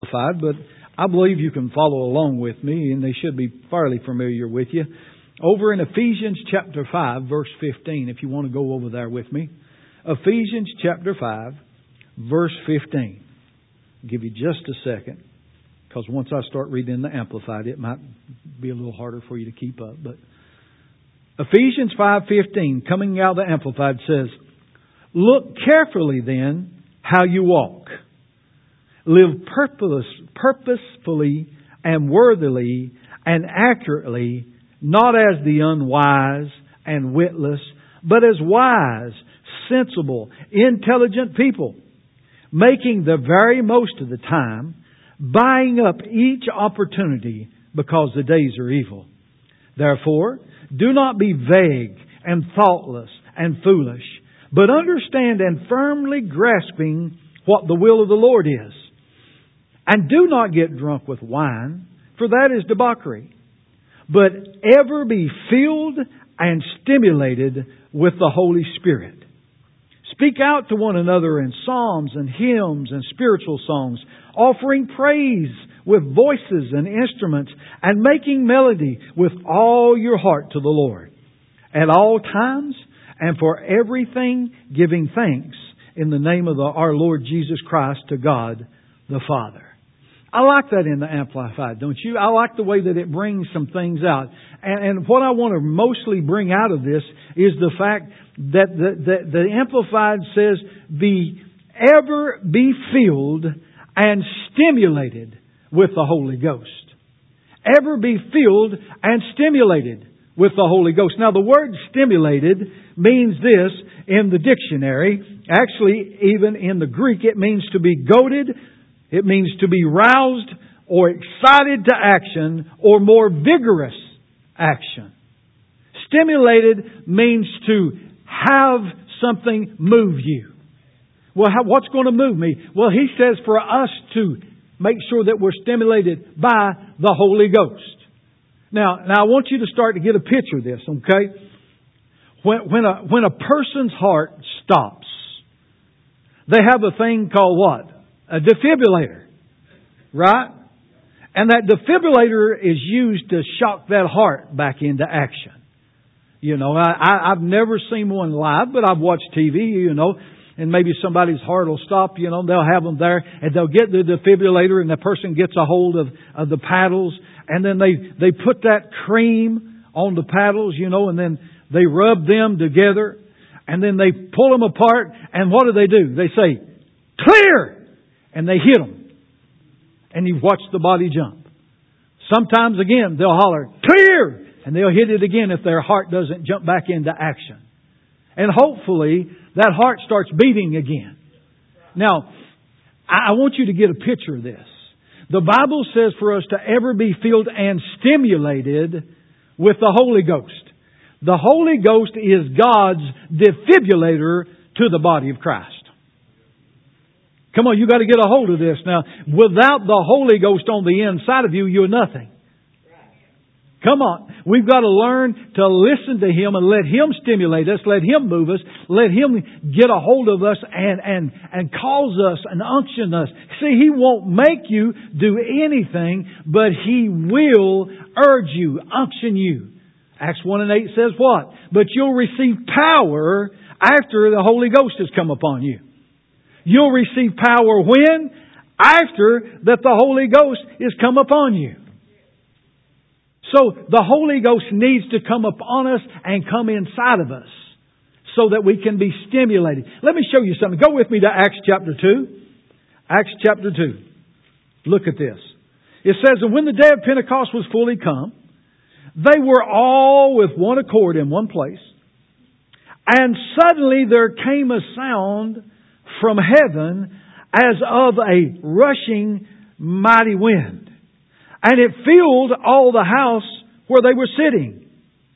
but I believe you can follow along with me, and they should be fairly familiar with you. Over in Ephesians chapter 5, verse 15, if you want to go over there with me. Ephesians chapter 5, verse 15. I'll give you just a second, because once I start reading the Amplified, it might be a little harder for you to keep up. But Ephesians 5:15, coming out of the Amplified, says, "Look carefully then how you walk. Live purposefully and worthily and accurately, not as the unwise and witless, but as wise, sensible, intelligent people, making the very most of the time, buying up each opportunity because the days are evil. Therefore, do not be vague and thoughtless and foolish, but understand and firmly grasping what the will of the Lord is. And do not get drunk with wine, for that is debauchery, but ever be filled and stimulated with the Holy Spirit. Speak out to one another in psalms and hymns and spiritual songs, offering praise with voices and instruments, and making melody with all your heart to the Lord. At all times and for everything giving thanks in the name of our Lord Jesus Christ to God the Father." I like that in the Amplified, don't you? I like the way that it brings some things out. And what I want to mostly bring out of this is the fact that the Amplified says, ever be filled and stimulated with the Holy Ghost. Ever be filled and stimulated with the Holy Ghost. Now the word stimulated means this in the dictionary. Actually, even in the Greek, it means to be goaded. It means to be roused or excited to action or more vigorous action. Stimulated means to have something move you. Well, what's going to move me? Well, he says for us to make sure that we're stimulated by the Holy Ghost. Now I want you to start to get a picture of this, okay? When a person's heart stops, they have a thing called what? A defibrillator. Right? And that defibrillator is used to shock that heart back into action. You know, I've never seen one live, but I've watched TV, you know, and maybe somebody's heart will stop, you know, they'll have them there and they'll get the defibrillator and the person gets a hold of the paddles and then they put that cream on the paddles, you know, and then they rub them together and then they pull them apart and what do? They say, "Clear!" And they hit them. And you watch the body jump. Sometimes again, they'll holler, "Clear!" And they'll hit it again if their heart doesn't jump back into action. And hopefully, that heart starts beating again. Now, I want you to get a picture of this. The Bible says for us to ever be filled and stimulated with the Holy Ghost. The Holy Ghost is God's defibrillator to the body of Christ. Come on, you got to get a hold of this. Now, without the Holy Ghost on the inside of you, you're nothing. Come on. We've got to learn to listen to Him and let Him stimulate us, let Him move us, let Him get a hold of us and cause us and unction us. See, He won't make you do anything, but He will urge you, unction you. Acts 1:8 says what? But you'll receive power after the Holy Ghost has come upon you. You'll receive power when? After that the Holy Ghost is come upon you. So the Holy Ghost needs to come upon us and come inside of us so that we can be stimulated. Let me show you something. Go with me to Acts chapter 2. Acts chapter 2. Look at this. It says, "And when the day of Pentecost was fully come, they were all with one accord in one place. And suddenly there came a sound from heaven as of a rushing mighty wind. And it filled all the house where they were sitting.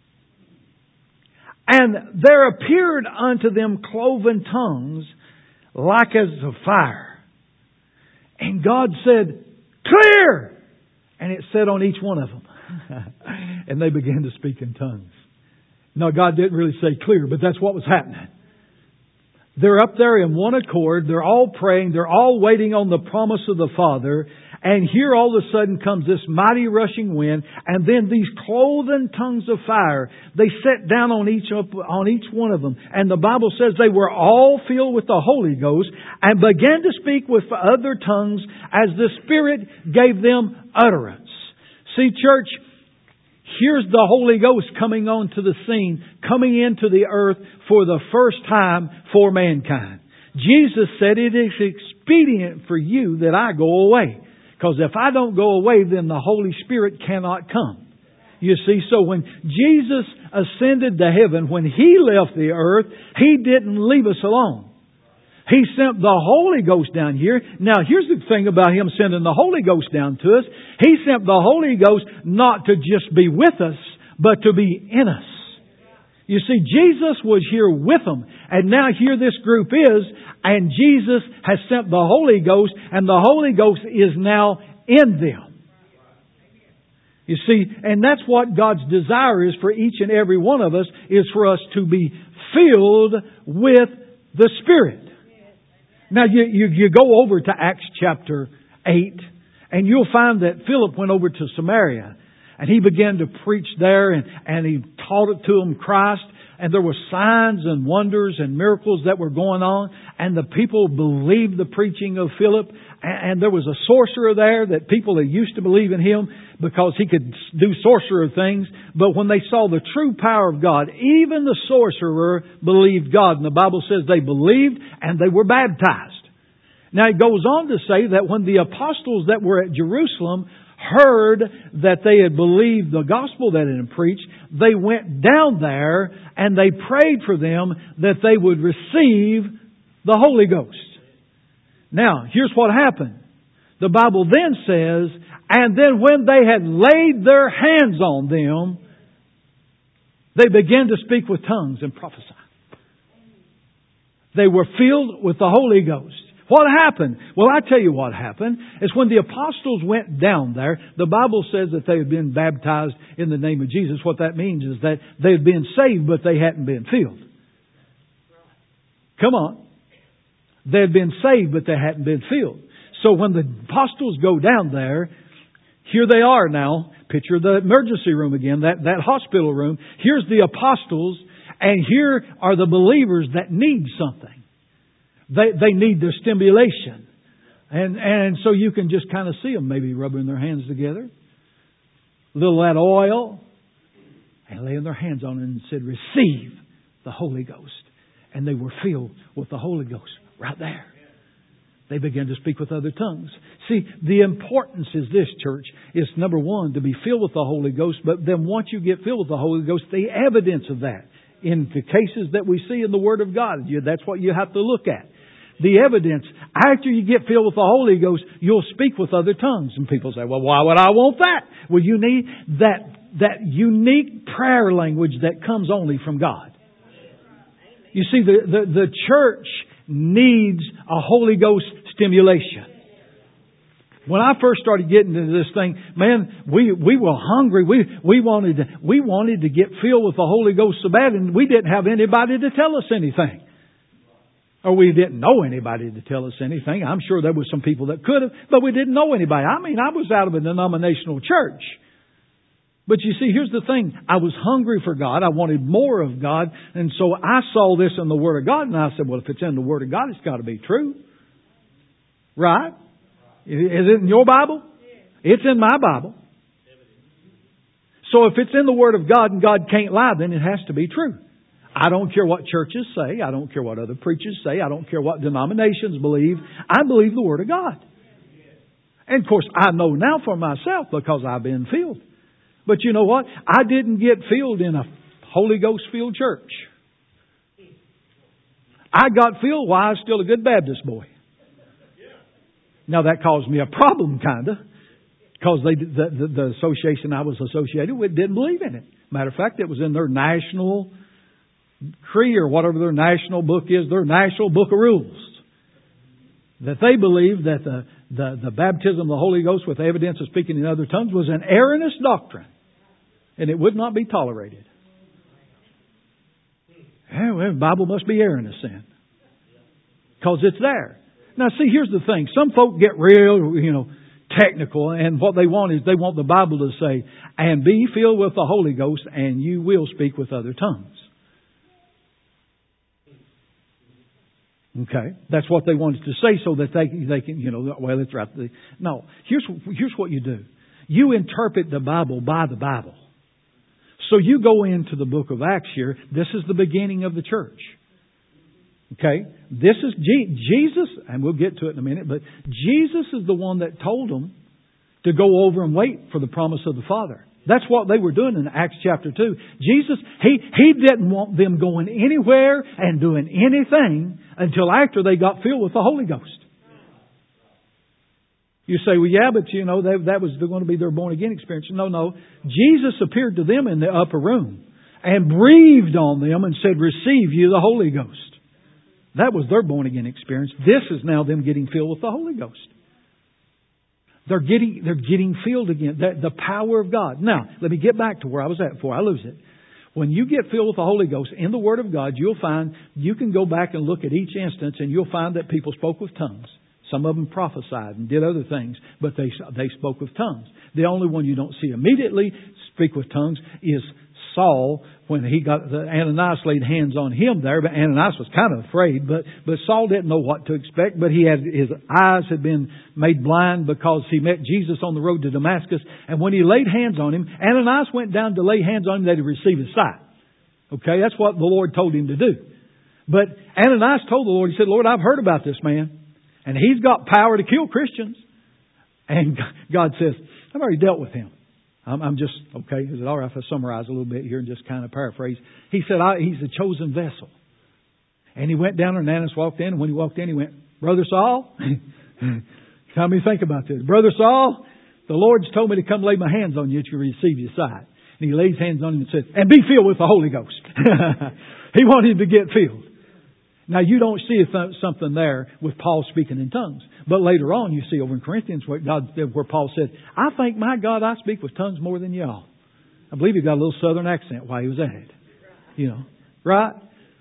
And there appeared unto them cloven tongues like as of fire. And God said, 'Clear!' And it sat on each one of them. And they began to speak in tongues." No, God didn't really say clear, but that's what was happening. They're up there in one accord. They're all praying. They're all waiting on the promise of the Father. And here all of a sudden comes this mighty rushing wind, and then these cloven tongues of fire. They set down on each one of them. And the Bible says they were all filled with the Holy Ghost and began to speak with other tongues as the Spirit gave them utterance. See, church, here's the Holy Ghost coming onto the scene, coming into the earth for the first time for mankind. Jesus said, it is expedient for you that I go away. Because if I don't go away, then the Holy Spirit cannot come. You see, so when Jesus ascended to heaven, when He left the earth, He didn't leave us alone. He sent the Holy Ghost down here. Now, here's the thing about Him sending the Holy Ghost down to us. He sent the Holy Ghost not to just be with us, but to be in us. You see, Jesus was here with them. And now here this group is, and Jesus has sent the Holy Ghost, and the Holy Ghost is now in them. You see, and that's what God's desire is for each and every one of us, is for us to be filled with the Spirit. Now, you go over to Acts chapter 8, and you'll find that Philip went over to Samaria. And he began to preach there, and he taught it to them, Christ. And there were signs and wonders and miracles that were going on. And the people believed the preaching of Philip. And there was a sorcerer there that people that used to believe in him because he could do sorcerer things. But when they saw the true power of God, even the sorcerer believed God. And the Bible says they believed and they were baptized. Now it goes on to say that when the apostles that were at Jerusalem heard that they had believed the gospel that had been preached, they went down there and they prayed for them that they would receive the Holy Ghost. Now, here's what happened. The Bible then says, and then when they had laid their hands on them, they began to speak with tongues and prophesy. They were filled with the Holy Ghost. What happened? Well, I tell you what happened. Is when the apostles went down there, the Bible says that they had been baptized in the name of Jesus. What that means is that they had been saved, but they hadn't been filled. Come on. They had been saved, but they hadn't been filled. So when the apostles go down there, here they are now. Picture the emergency room again, that hospital room. Here's the apostles, and here are the believers that need something. They need the stimulation. And so you can just kind of see them maybe rubbing their hands together. A little of that oil. And laying their hands on it and said, receive the Holy Ghost. And they were filled with the Holy Ghost right there. They began to speak with other tongues. See, the importance is this, church, is number one, to be filled with the Holy Ghost. But then once you get filled with the Holy Ghost, the evidence of that in the cases that we see in the Word of God, that's what you have to look at. The evidence, after you get filled with the Holy Ghost, you'll speak with other tongues. And people say, well, why would I want that? Well, you need that unique prayer language that comes only from God. You see, the church needs a Holy Ghost stimulation. When I first started getting into this thing, man, we were hungry. We wanted to get filled with the Holy Ghost so bad, and we didn't have anybody to tell us anything. Or we didn't know anybody to tell us anything. I'm sure there were some people that could have, but we didn't know anybody. I mean, I was out of a denominational church. But you see, here's the thing. I was hungry for God. I wanted more of God. And so I saw this in the Word of God. And I said, well, if it's in the Word of God, it's got to be true. Right? Is it in your Bible? It's in my Bible. So if it's in the Word of God and God can't lie, then it has to be true. I don't care what churches say. I don't care what other preachers say. I don't care what denominations believe. I believe the Word of God. And of course, I know now for myself because I've been filled. But you know what? I didn't get filled in a Holy Ghost filled church. I got filled while I was still a good Baptist boy. Now that caused me a problem, kind of, because the association I was associated with didn't believe in it. Matter of fact, it was in their national creed or whatever their national book is, their national book of rules, that they believed that the baptism of the Holy Ghost with evidence of speaking in other tongues was an erroneous doctrine, and it would not be tolerated. Well, the Bible must be erroneous then. Because it's there. Now see, here's the thing. Some folk get real, technical, and what they want is they want the Bible to say, and be filled with the Holy Ghost, and you will speak with other tongues. Okay, that's what they wanted to say, so that they can, well, it's right. No, here's what you do. You interpret the Bible by the Bible. So you go into the book of Acts here. This is the beginning of the church. Okay, this is Jesus, and we'll get to it in a minute. But Jesus is the one that told them to go over and wait for the promise of the Father. That's what they were doing in Acts chapter 2. Jesus, He didn't want them going anywhere and doing anything until after they got filled with the Holy Ghost. You say, well, yeah, but that was going to be their born again experience. No. Jesus appeared to them in the upper room and breathed on them and said, receive you the Holy Ghost. That was their born again experience. This is now them getting filled with the Holy Ghost. They're getting filled again. The power of God. Now, let me get back to where I was at before I lose it. When you get filled with the Holy Ghost in the Word of God, you'll find, you can go back and look at each instance and you'll find that people spoke with tongues. Some of them prophesied and did other things, but they spoke with tongues. The only one you don't see immediately speak with tongues is Saul, when Ananias laid hands on him there. But Ananias was kind of afraid, but Saul didn't know what to expect. But his eyes had been made blind because he met Jesus on the road to Damascus. And when he laid hands on him, Ananias went down to lay hands on him that he receive his sight. Okay, that's what the Lord told him to do. But Ananias told the Lord, he said, Lord, I've heard about this man. And he's got power to kill Christians. And God says, I've already dealt with him. I'm just, okay, is it all right if I summarize a little bit here and just kind of paraphrase? He said, he's a chosen vessel. And he went down there and Ananias walked in. And when he walked in, he went, Brother Saul, how many think about this? Brother Saul, the Lord's told me to come lay my hands on you to receive your sight. And he lays hands on him and says, and be filled with the Holy Ghost. He wanted him to get filled. Now, you don't see something there with Paul speaking in tongues. But later on, you see over in Corinthians where Paul said, I thank my God I speak with tongues more than y'all. I believe he got a little southern accent while he was at it. Right?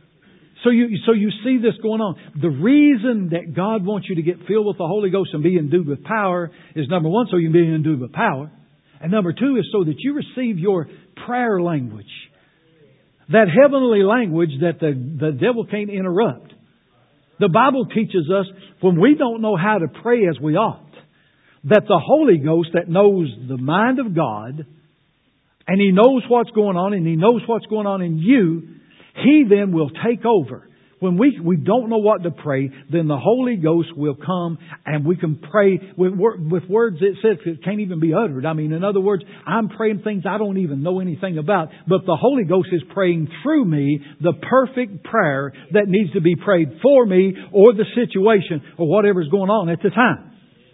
So you see this going on. The reason that God wants you to get filled with the Holy Ghost and be endued with power is, number one, so you can be endued with power. And number two is so that you receive your prayer language. That heavenly language that the devil can't interrupt. The Bible teaches us when we don't know how to pray as we ought, that the Holy Ghost that knows the mind of God, and He knows what's going on, and He knows what's going on in you, He then will take over. When we don't know what to pray, then the Holy Ghost will come and we can pray with words it says it can't even be uttered. I mean, in other words, I'm praying things I don't even know anything about, but the Holy Ghost is praying through me the perfect prayer that needs to be prayed for me or the situation or whatever's going on at the time.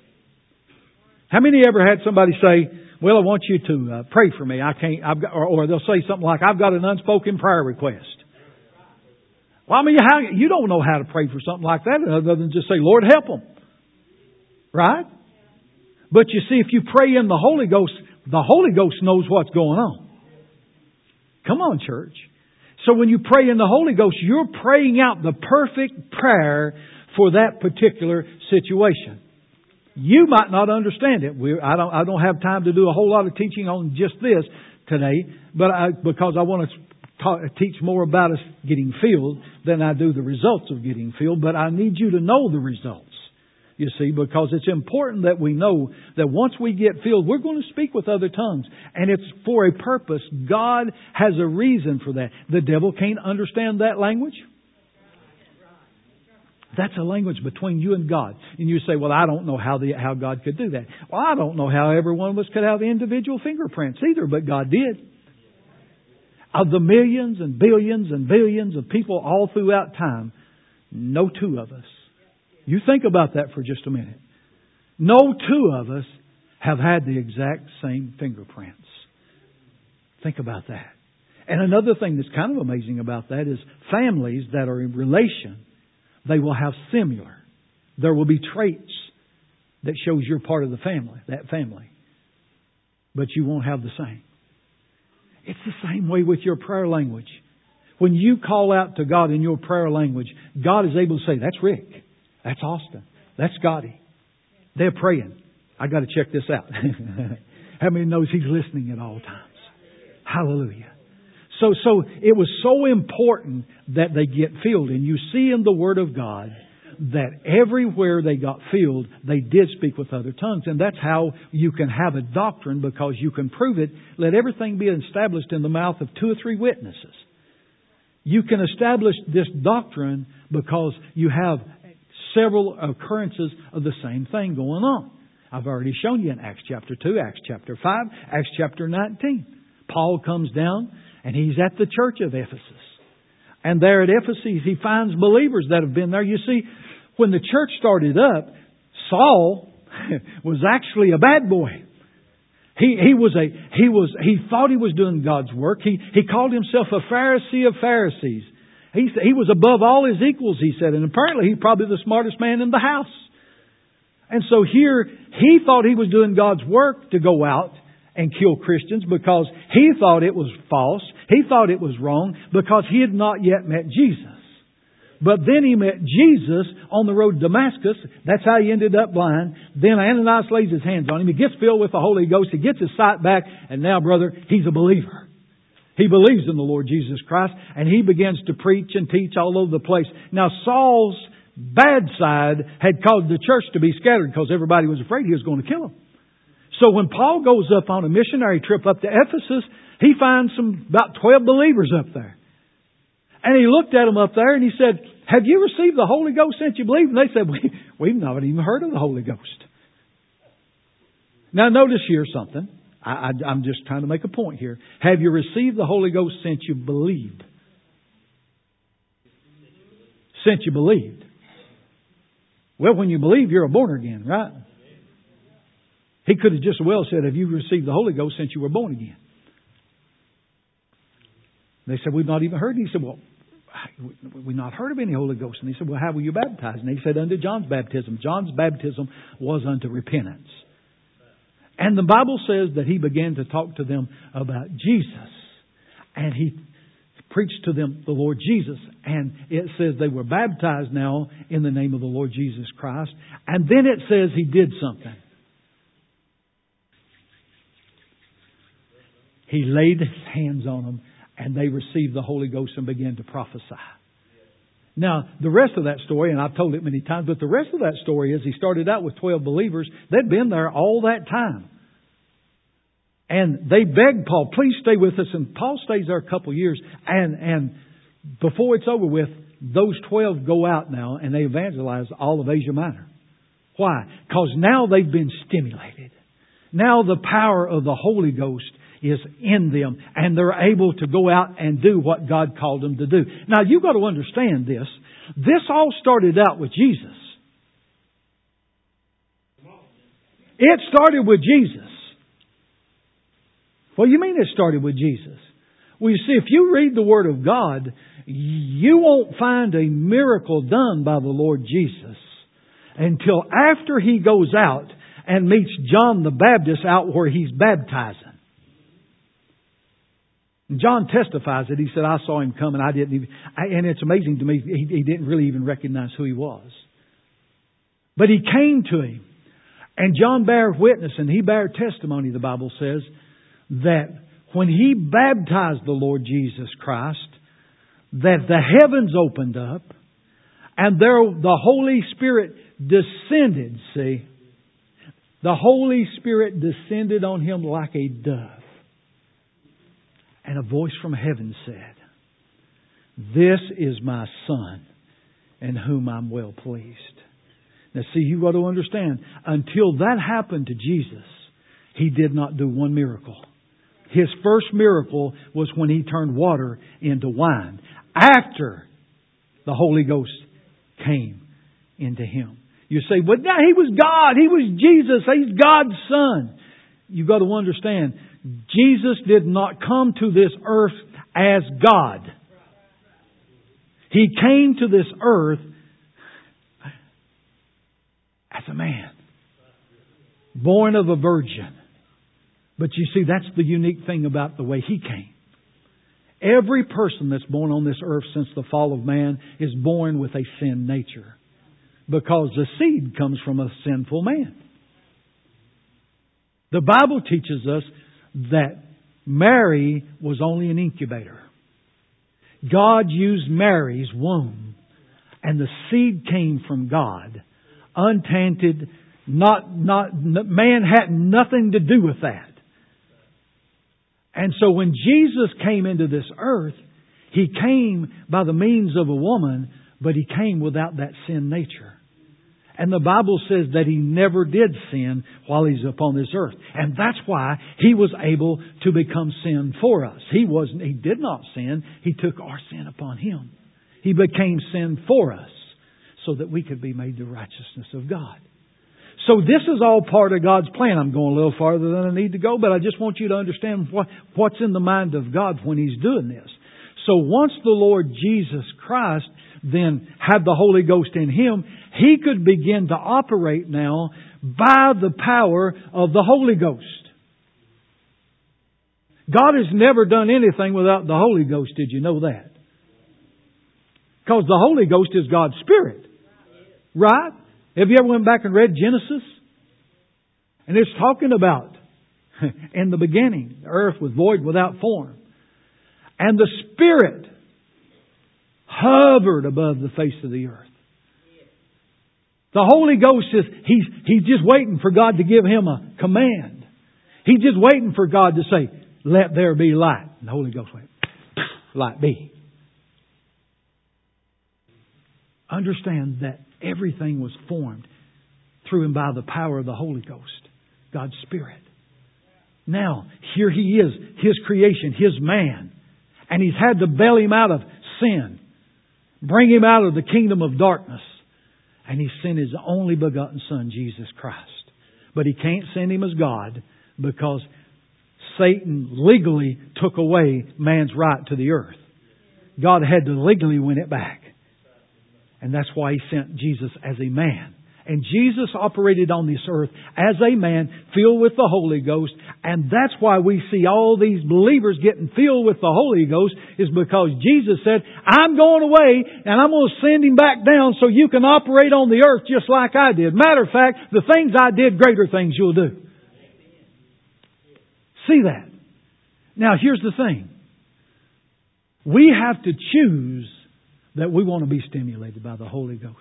How many ever had somebody say, well, I want you to pray for me. Or they'll say something like, I've got an unspoken prayer request. Well, I mean, you don't know how to pray for something like that other than just say, Lord, help them. Right? But you see, if you pray in the Holy Ghost knows what's going on. Come on, church. So when you pray in the Holy Ghost, you're praying out the perfect prayer for that particular situation. You might not understand it. I don't have time to do a whole lot of teaching on just this today, but because I want to teach more about us getting filled than I do the results of getting filled. But I need you to know the results, you see, because it's important that we know that once we get filled, we're going to speak with other tongues. And it's for a purpose. God has a reason for that. The devil can't understand that language. That's a language between you and God. And you say, well, I don't know how God could do that. Well, I don't know how every one of us could have individual fingerprints either, but God did. Of the millions and billions of people all throughout time, no two of us. You think about that for just a minute. No two of us have had the exact same fingerprints. Think about that. And another thing that's kind of amazing about that is families that are in relation, they will have similar. There will be traits that shows you're part of the family, that family. But you won't have the same. It's the same way with your prayer language. When you call out to God in your prayer language, God is able to say, that's Rick. That's Austin. That's Scotty. They're praying. I got to check this out. How many knows He's listening at all times? Hallelujah. So it was so important that they get filled. And you see in the Word of God that everywhere they got filled, they did speak with other tongues. And that's how you can have a doctrine, because you can prove it. Let everything be established in the mouth of 2 or 3 witnesses. You can establish this doctrine because you have several occurrences of the same thing going on. I've already shown you in Acts chapter 2, Acts chapter 5, Acts chapter 19. Paul comes down and he's at the church of Ephesus. And there at Ephesus he finds believers that have been there. You see, when the church started up, Saul was actually a bad boy. He thought he was doing God's work. He called himself a Pharisee of Pharisees. He was above all his equals, he said. And apparently he's probably the smartest man in the house. And so here, he thought he was doing God's work to go out and kill Christians because he thought it was false. He thought it was wrong because he had not yet met Jesus. But then he met Jesus on the road to Damascus. That's how he ended up blind. Then Ananias lays his hands on him. He gets filled with the Holy Ghost. He gets his sight back. And now, brother, he's a believer. He believes in the Lord Jesus Christ. And he begins to preach and teach all over the place. Now, Saul's bad side had caused the church to be scattered because everybody was afraid he was going to kill him. So when Paul goes up on a missionary trip up to Ephesus, he finds about 12 believers up there. And he looked at them up there and he said, "Have you received the Holy Ghost since you believe?" And they said, "We've not even heard of the Holy Ghost." Now notice here something. I'm just trying to make a point here. Have you received the Holy Ghost since you believed? Since you believed. Well, when you believe, you're born again, right? He could have just as well said, "Have you received the Holy Ghost since you were born again?" They said, "We've not even heard." And he said, "Well, we've not heard of any Holy Ghost." And he said, "Well, how were you baptized?" And he said, "Unto John's baptism." John's baptism was unto repentance. And the Bible says that he began to talk to them about Jesus. And he preached to them the Lord Jesus. And it says they were baptized now in the name of the Lord Jesus Christ. And then it says he did something. He laid his hands on them and they received the Holy Ghost and began to prophesy. Now, the rest of that story, and I've told it many times, but the rest of that story is he started out with 12 believers. They'd been there all that time. And they begged Paul, "Please stay with us." And Paul stays there a couple of years. And before it's over with, those 12 go out now and they evangelize all of Asia Minor. Why? Because now they've been stimulated. Now the power of the Holy Ghost is in them and they're able to go out and do what God called them to do. Now you've got to understand this. This all started out with Jesus. It started with Jesus. What do you mean it started with Jesus? Well, you see, if you read the Word of God, you won't find a miracle done by the Lord Jesus until after He goes out and meets John the Baptist out where he's baptizing. And John testifies that he said, "I saw Him come and I didn't even..." And it's amazing to me, he didn't really even recognize who He was. But He came to him. And John bare witness and he bare testimony, the Bible says, that when he baptized the Lord Jesus Christ, that the heavens opened up and there the Holy Spirit descended, see. The Holy Spirit descended on Him like a dove. And a voice from heaven said, "This is my Son, in whom I'm well pleased." Now see, you've got to understand, until that happened to Jesus, He did not do one miracle. His first miracle was when He turned water into wine. After the Holy Ghost came into Him. You say, "But now He was God. He was Jesus. He's God's Son." You've got to understand, Jesus did not come to this earth as God. He came to this earth as a man. Born of a virgin. But you see, that's the unique thing about the way He came. Every person that's born on this earth since the fall of man is born with a sin nature. because the seed comes from a sinful man. The Bible teaches us that Mary was only an incubator. God used Mary's womb, and the seed came from God, untainted. Man had nothing to do with that. And so when Jesus came into this earth, He came by the means of a woman, but He came without that sin nature. And the Bible says that He never did sin while He's upon this earth. And that's why He was able to become sin for us. He did not sin. He took our sin upon Him. He became sin for us so that we could be made the righteousness of God. So this is all part of God's plan. I'm going a little farther than I need to go, but I just want you to understand what's in the mind of God when He's doing this. So once the Lord Jesus Christ then had the Holy Ghost in Him, He could begin to operate now by the power of the Holy Ghost. God has never done anything without the Holy Ghost. Did you know that? Because the Holy Ghost is God's Spirit. Right? Have you ever went back and read Genesis? And it's talking about, in the beginning, the earth was void without form. And the Spirit hovered above the face of the earth. The Holy Ghost He's just waiting for God to give Him a command. He's just waiting for God to say, let there be light. And the Holy Ghost went, light be. Understand that everything was formed through and by the power of the Holy Ghost, God's Spirit. Now, here He is, His creation, His man. And He's had to bail him out of sin, bring him out of the kingdom of darkness. And He sent His only begotten Son, Jesus Christ. But He can't send Him as God because Satan legally took away man's right to the earth. God had to legally win it back. And that's why He sent Jesus as a man. And Jesus operated on this earth as a man filled with the Holy Ghost. And that's why we see all these believers getting filled with the Holy Ghost, is because Jesus said, I'm going away and I'm going to send Him back down so you can operate on the earth just like I did. Matter of fact, the things I did, greater things you'll do. See that? Now here's the thing. We have to choose that we want to be stimulated by the Holy Ghost.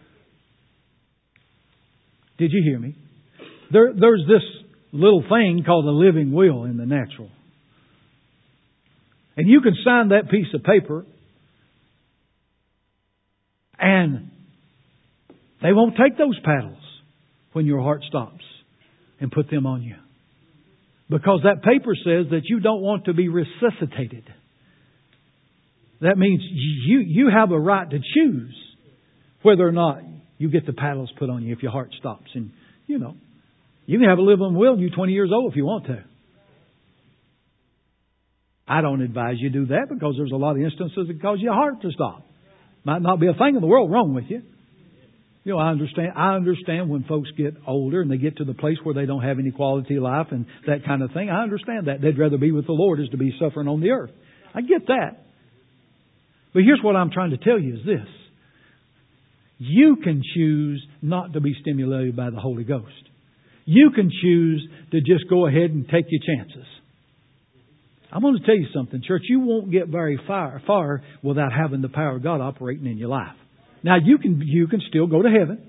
Did you hear me? There's this little thing called a living will in the natural. And you can sign that piece of paper and they won't take those paddles when your heart stops and put them on you. Because that paper says that you don't want to be resuscitated. That means you have a right to choose whether or not you get the paddles put on you if your heart stops. And, you can have a living will and you're 20 years old if you want to. I don't advise you do that because there's a lot of instances that cause your heart to stop. Might not be a thing in the world wrong with you. I understand when folks get older and they get to the place where they don't have any quality of life and that kind of thing. I understand that. They'd rather be with the Lord as to be suffering on the earth. I get that. But here's what I'm trying to tell you is this. You can choose not to be stimulated by the Holy Ghost. You can choose to just go ahead and take your chances. I'm going to tell you something, church. You won't get very far without having the power of God operating in your life. Now, you can still go to heaven.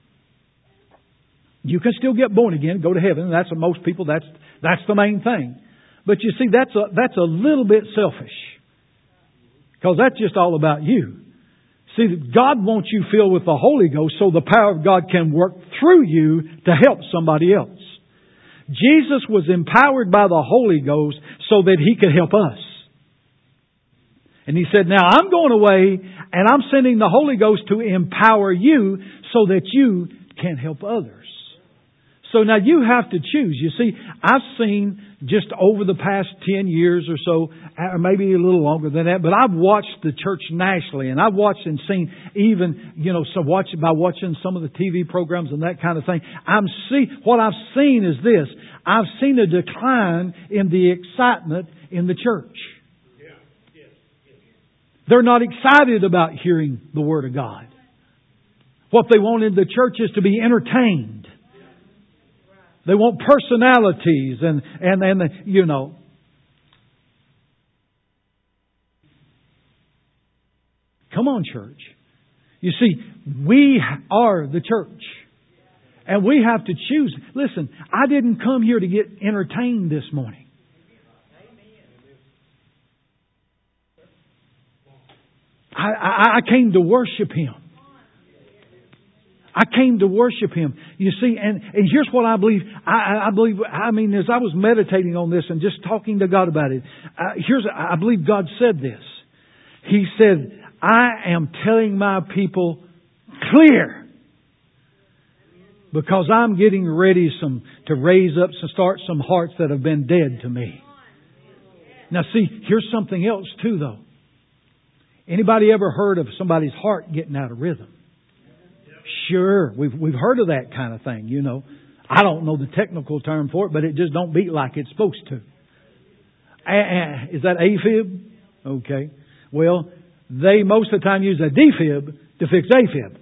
You can still get born again, go to heaven. That's for most people. That's the main thing. But you see, that's a little bit selfish. Because that's just all about you. See, God wants you filled with the Holy Ghost so the power of God can work through you to help somebody else. Jesus was empowered by the Holy Ghost so that He could help us. And He said, now I'm going away and I'm sending the Holy Ghost to empower you so that you can help others. So now you have to choose. You see, I've seen just over the past 10 years or so, or maybe a little longer than that, but I've watched the church nationally, and I've watched and seen even, by watching some of the TV programs and that kind of thing. What I've seen is this. I've seen a decline in the excitement in the church. They're not excited about hearing the Word of God. What they want in the church is to be entertained. They want personalities and you know. Come on, church. You see, we are the church. And we have to choose. Listen, I didn't come here to get entertained this morning. I came to worship Him. I came to worship Him. You see, and here's what I believe. I mean, as I was meditating on this and just talking to God about it, I believe God said this. He said, I am telling my people clear, because I'm getting ready to raise up and start some hearts that have been dead to me. Now see, here's something else too though. Anybody ever heard of somebody's heart getting out of rhythm? Sure, we've heard of that kind of thing, you know. I don't know the technical term for it, but it just don't beat like it's supposed to. Is that AFib? Okay. Well, they most of the time use a defib to fix AFib.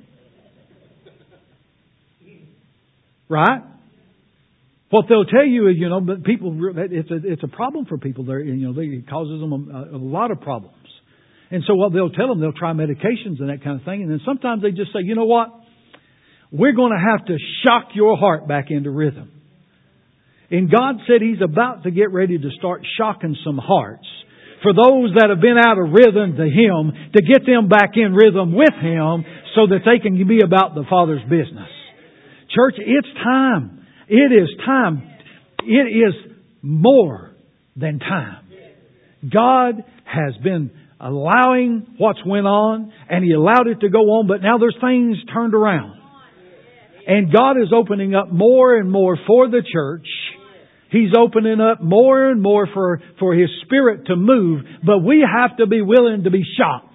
Right? What they'll tell you is, you know, but people, it's a problem for people there. You know, it causes them a lot of problems. And so what they'll tell them, they'll try medications and that kind of thing. And then sometimes they just say, you know what? We're going to have to shock your heart back into rhythm. And God said He's about to get ready to start shocking some hearts. For those that have been out of rhythm to Him, to get them back in rhythm with Him so that they can be about the Father's business. Church, it's time. It is time. It is more than time. God has been allowing what's went on, and He allowed it to go on, but now there's things turned around. And God is opening up more and more for the church. He's opening up more and more for His Spirit to move, but we have to be willing to be shocked.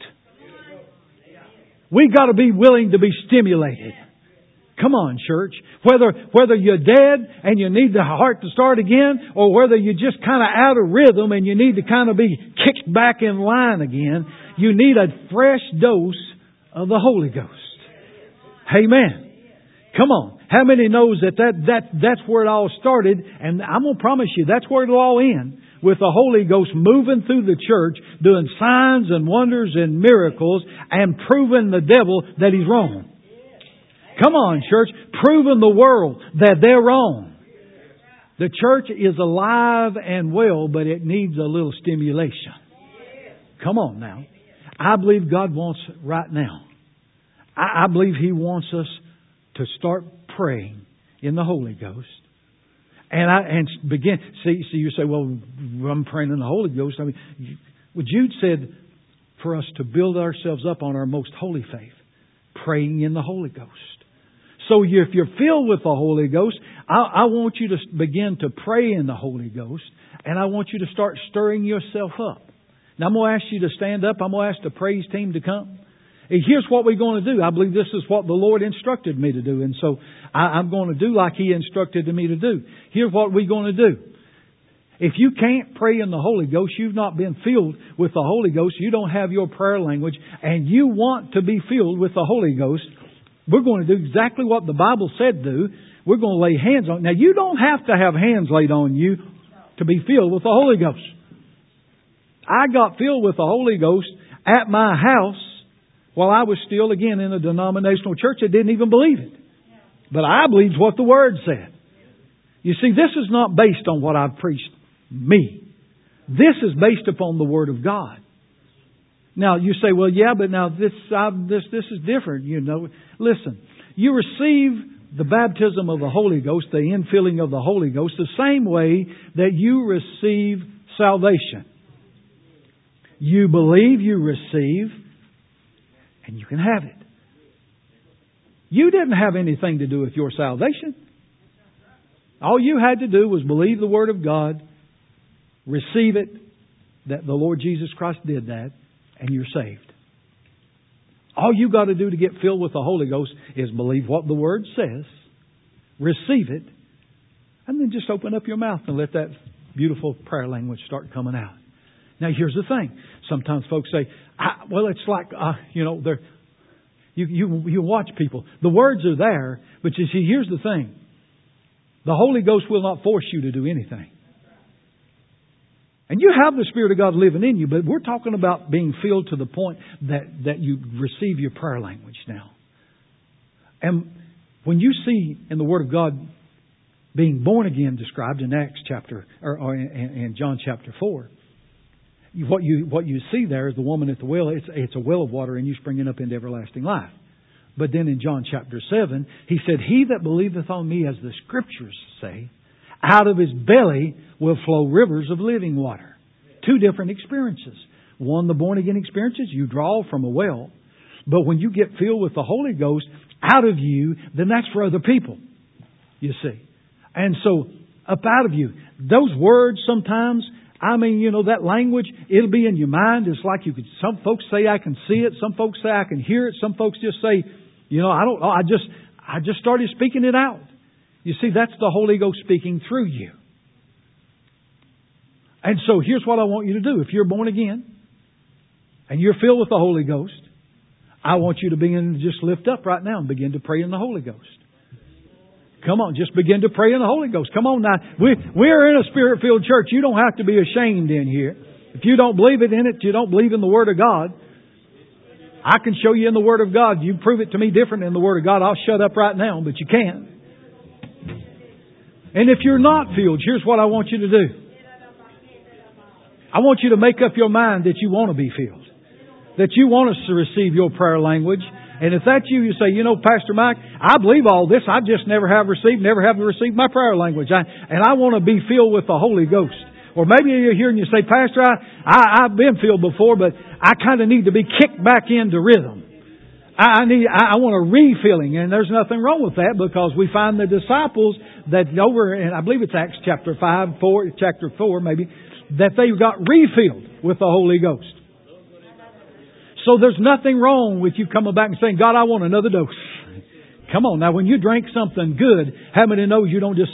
We've got to be willing to be stimulated. Come on, church. Whether you're dead and you need the heart to start again, or whether you're just kind of out of rhythm and you need to kind of be kicked back in line again, you need a fresh dose of the Holy Ghost. Amen. Come on. How many knows that's where it all started? And I'm going to promise you, that's where it'll all end. With the Holy Ghost moving through the church, doing signs and wonders and miracles, and proving the devil that he's wrong. Come on, church. Proving the world that they're wrong. The church is alive and well, but it needs a little stimulation. Come on now. I believe God wants it right now. I believe He wants us to start praying in the Holy Ghost. And begin. See, you say, well, I'm praying in the Holy Ghost. I mean, Jude said for us to build ourselves up on our most holy faith, praying in the Holy Ghost. So if you're filled with the Holy Ghost, I want you to begin to pray in the Holy Ghost, and I want you to start stirring yourself up. Now I'm going to ask you to stand up. I'm going to ask the praise team to come. And here's what we're going to do. I believe this is what the Lord instructed me to do. And so I'm going to do like He instructed me to do. Here's what we're going to do. If you can't pray in the Holy Ghost, you've not been filled with the Holy Ghost, you don't have your prayer language, and you want to be filled with the Holy Ghost, we're going to do exactly what the Bible said do. We're going to lay hands on. Now, you don't have to have hands laid on you to be filled with the Holy Ghost. I got filled with the Holy Ghost at my house while I was still, again, in a denominational church that didn't even believe it. But I believed what the Word said. You see, this is not based on what I've preached me. This is based upon the Word of God. Now, you say, well, yeah, but now this is different, you know. Listen, you receive the baptism of the Holy Ghost, the infilling of the Holy Ghost, the same way that you receive salvation. You believe, you receive, and you can have it. You didn't have anything to do with your salvation. All you had to do was believe the Word of God, receive it, that the Lord Jesus Christ did that, and you're saved. All you got to do to get filled with the Holy Ghost is believe what the Word says, receive it, and then just open up your mouth and let that beautiful prayer language start coming out. Now, here's the thing. Sometimes folks say, well, it's like, You watch people. The words are there, but you see, here's the thing. The Holy Ghost will not force you to do anything. And you have the Spirit of God living in you, but we're talking about being filled to the point that you receive your prayer language now. And when you see in the Word of God being born again described in Acts chapter or in John chapter 4, what you see there is the woman at the well. It's a well of water and you springing up into everlasting life. But then in John chapter 7, He said, "He that believeth on me, as the Scriptures say, out of his belly will flow rivers of living water." Two different experiences. One, the born again experiences, you draw from a well. But when you get filled with the Holy Ghost out of you, then that's for other people. You see. And so, up out of you. Those words sometimes, that language, it'll be in your mind. It's like some folks say I can see it. Some folks say I can hear it. Some folks just say, I just started speaking it out. You see, that's the Holy Ghost speaking through you. And so here's what I want you to do. If you're born again and you're filled with the Holy Ghost, I want you to begin to just lift up right now and begin to pray in the Holy Ghost. Come on, just begin to pray in the Holy Ghost. Come on now. We're in a Spirit-filled church. You don't have to be ashamed in here. If you don't believe it in it, you don't believe in the Word of God. I can show you in the Word of God. You prove it to me different in the Word of God, I'll shut up right now, but you can't. And if you're not filled, here's what I want you to do. I want you to make up your mind that you want to be filled. That you want us to receive your prayer language. And if that's you say, Pastor Mike, I believe all this. I just never have received my prayer language. And I want to be filled with the Holy Ghost. Or maybe you're here and you say, Pastor, I've been filled before, but I kind of need to be kicked back into rhythm. I want a refilling, and there's nothing wrong with that because we find the disciples that over in, I believe it's Acts chapter 4 maybe, that they got refilled with the Holy Ghost. So there's nothing wrong with you coming back and saying, God, I want another dose. Come on. Now, when you drink something good, how many knows you don't just